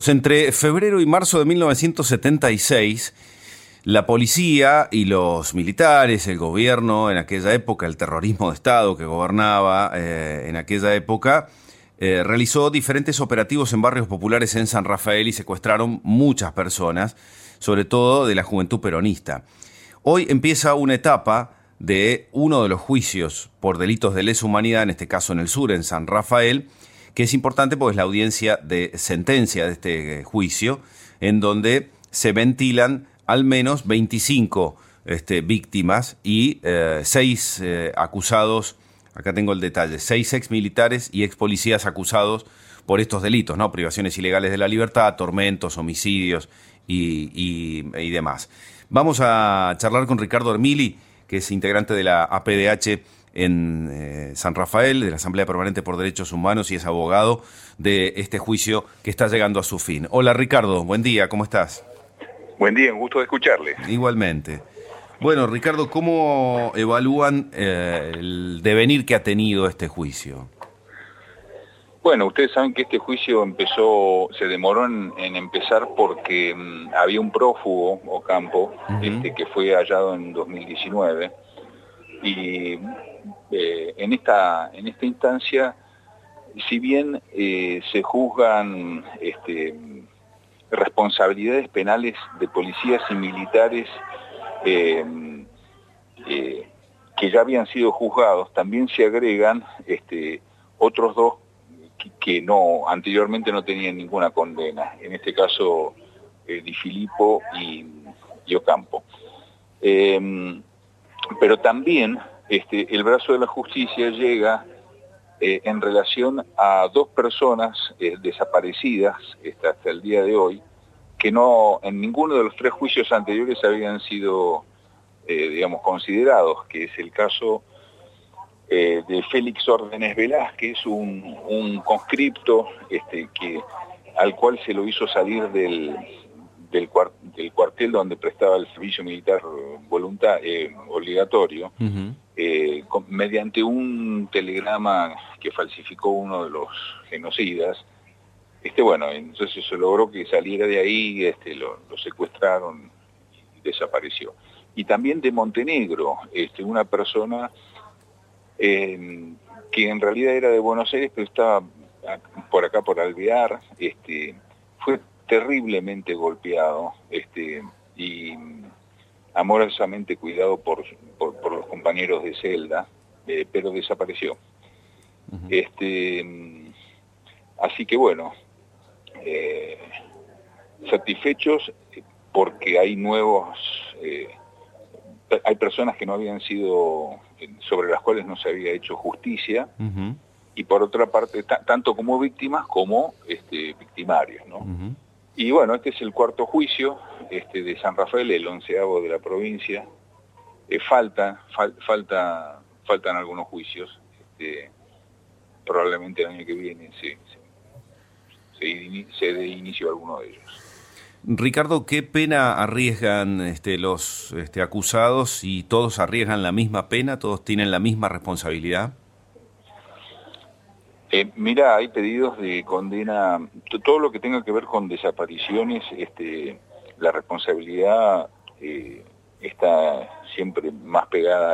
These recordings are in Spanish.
Entre febrero y marzo de 1976, la policía y los militares, el gobierno en aquella época, el terrorismo de Estado que gobernaba en aquella época, realizó diferentes operativos en barrios populares en San Rafael y secuestraron muchas personas, sobre todo de la juventud peronista. Hoy empieza una etapa de uno de los juicios por delitos de lesa humanidad, en este caso en el sur, en San Rafael, que es importante porque es la audiencia de sentencia de este juicio, en donde se ventilan al menos 25 víctimas y 6 acusados, acá tengo el detalle, 6 exmilitares y expolicías acusados por estos delitos, ¿no? Privaciones ilegales de la libertad, tormentos, homicidios y demás. Vamos a charlar con Ricardo Ermili, que es integrante de la APDH en San Rafael, de la Asamblea Permanente por Derechos Humanos, y es abogado de este juicio que está llegando a su fin. Hola Ricardo, buen día, ¿cómo estás? Buen día, un gusto de escucharle. Igualmente. Bueno, Ricardo, ¿cómo evalúan el devenir que ha tenido este juicio? Bueno, ustedes saben que este juicio se demoró en empezar porque había un prófugo, Ocampo, que fue hallado en 2019, y en esta instancia, si bien se juzgan responsabilidades penales de policías y militares que ya habían sido juzgados, también se agregan otros dos que anteriormente no tenían ninguna condena, en este caso Di Filippo y Ocampo. Pero también el brazo de la justicia llega en relación a dos personas desaparecidas hasta el día de hoy, que no en ninguno de los 3 juicios anteriores habían sido, considerados, que es el caso de Félix Órdenes Velázquez, un conscripto al cual se lo hizo salir del cuartel donde prestaba el servicio militar obligatorio, mediante un telegrama que falsificó uno de los genocidas. Entonces se logró que saliera de ahí, lo secuestraron y desapareció. Y también de Montenegro, una persona que en realidad era de Buenos Aires, pero estaba por acá, por Alvear, fue terriblemente golpeado y amorosamente cuidado por los compañeros de celda, pero desapareció. Así que bueno, satisfechos porque hay hay personas que no habían sido, sobre las cuales no se había hecho justicia, y por otra parte, tanto como víctimas como victimarios, ¿no? Y bueno, este es el 4º juicio de San Rafael, el 11º de la provincia. Faltan algunos juicios, probablemente el año que viene se dé inicio a alguno de ellos. Ricardo, ¿qué pena arriesgan los acusados, y todos arriesgan la misma pena, todos tienen la misma responsabilidad? Mira, hay pedidos de condena, todo lo que tenga que ver con desapariciones, la responsabilidad está siempre más pegada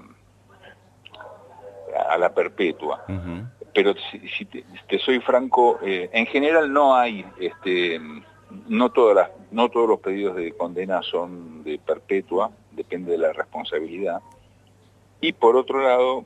a la perpetua. Pero si te soy franco, en general no hay, no todos los pedidos de condena son de perpetua, depende de la responsabilidad. Y por otro lado,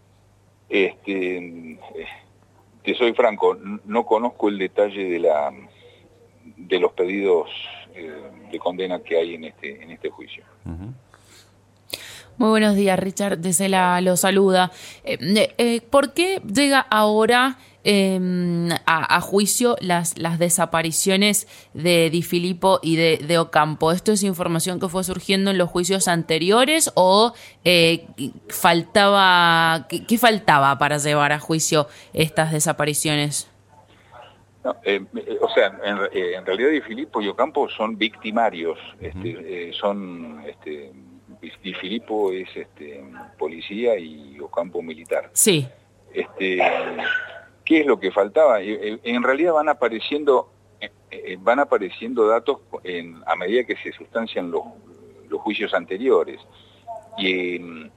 te soy franco, no conozco el detalle de los pedidos de condena que hay en este juicio. Muy buenos días, Richard, desde lo saluda. ¿Por qué llega ahora a juicio las desapariciones de Di Filippo y de Ocampo? ¿Esto es información que fue surgiendo en los juicios anteriores o qué faltaba para llevar a juicio estas desapariciones? No, en realidad Di Filippo y Ocampo son victimarios, Di Filippo es policía y Ocampo militar. Sí. ¿Qué es lo que faltaba? En realidad van apareciendo van apareciendo datos a medida que se sustancian los juicios anteriores. Y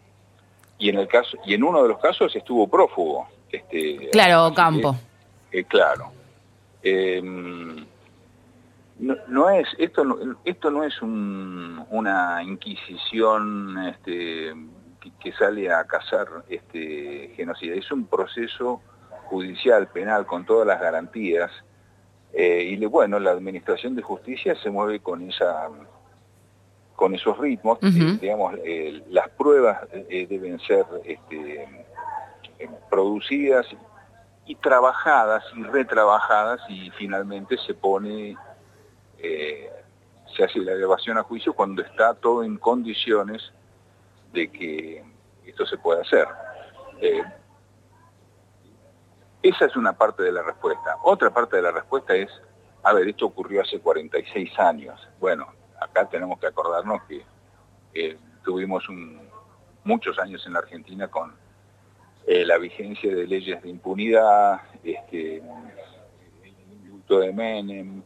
en uno de los casos estuvo prófugo. Claro, Ocampo. Claro. Esto no es una inquisición que sale a cazar genocida. Es un proceso judicial, penal, con todas las garantías. La administración de justicia se mueve con esos ritmos. Digamos, las pruebas deben ser producidas y trabajadas y retrabajadas, y finalmente se hace la elevación a juicio cuando está todo en condiciones de que esto se pueda hacer. Esa es una parte de la respuesta. Otra parte de la respuesta es, esto ocurrió hace 46 años. Bueno, acá tenemos que acordarnos que tuvimos muchos años en la Argentina con la vigencia de leyes de impunidad, el indulto de Menem,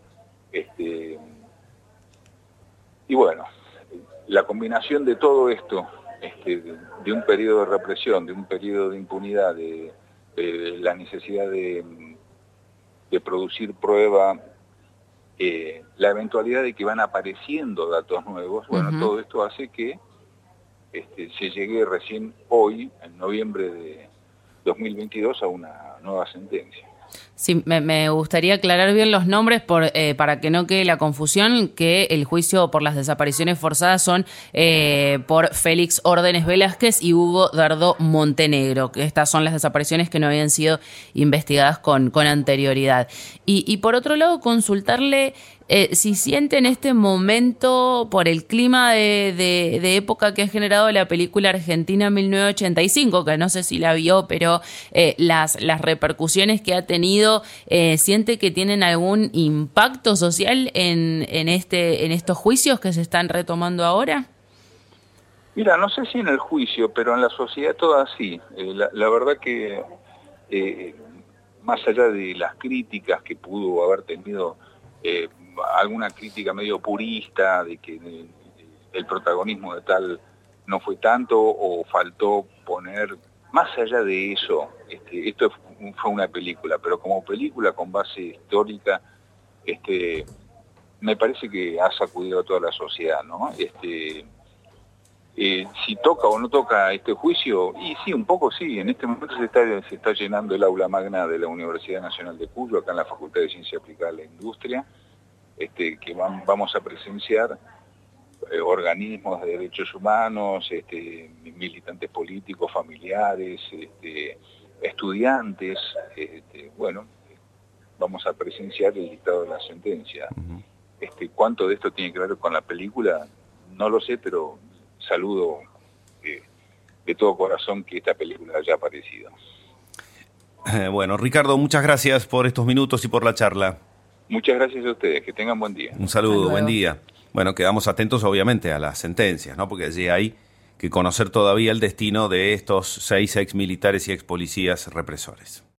y bueno, la combinación de todo esto, de un periodo de represión, de un periodo de impunidad, de la necesidad de producir prueba, la eventualidad de que van apareciendo datos nuevos, todo esto hace que se llegue recién hoy, en noviembre de 2022, a una nueva sentencia. Sí, me gustaría aclarar bien los nombres para que no quede la confusión, que el juicio por las desapariciones forzadas son por Félix Órdenes Velázquez y Hugo Dardo Montenegro, que estas son las desapariciones que no habían sido investigadas con anterioridad. Y por otro lado, consultarle si siente en este momento, por el clima de época que ha generado la película Argentina 1985, que no sé si la vio, pero las repercusiones que ha tenido, ¿siente que tienen algún impacto social en estos juicios que se están retomando ahora? Mira, no sé si en el juicio, pero en la sociedad toda sí. La verdad que más allá de las críticas que pudo haber tenido alguna crítica medio purista de que el protagonismo de tal no fue tanto o faltó poner, más allá de eso, esto fue una película, pero como película con base histórica, me parece que ha sacudido a toda la sociedad, ¿no? Si toca o no toca este juicio, y sí, un poco sí. En este momento se está llenando el aula magna de la Universidad Nacional de Cuyo, acá en la Facultad de Ciencia Aplicada a la Industria, que vamos a presenciar organismos de derechos humanos, militantes políticos, familiares, estudiantes. Vamos a presenciar el dictado de la sentencia. ¿Cuánto de esto tiene que ver con la película? No lo sé, pero saludo de todo corazón que esta película haya aparecido. Bueno, Ricardo, muchas gracias por estos minutos y por la charla. Muchas gracias a ustedes, que tengan buen día. Un saludo, buen día. Bueno, quedamos atentos obviamente a las sentencias, ¿no? Porque allí hay que conocer todavía el destino de estos 6 exmilitares y expolicías represores.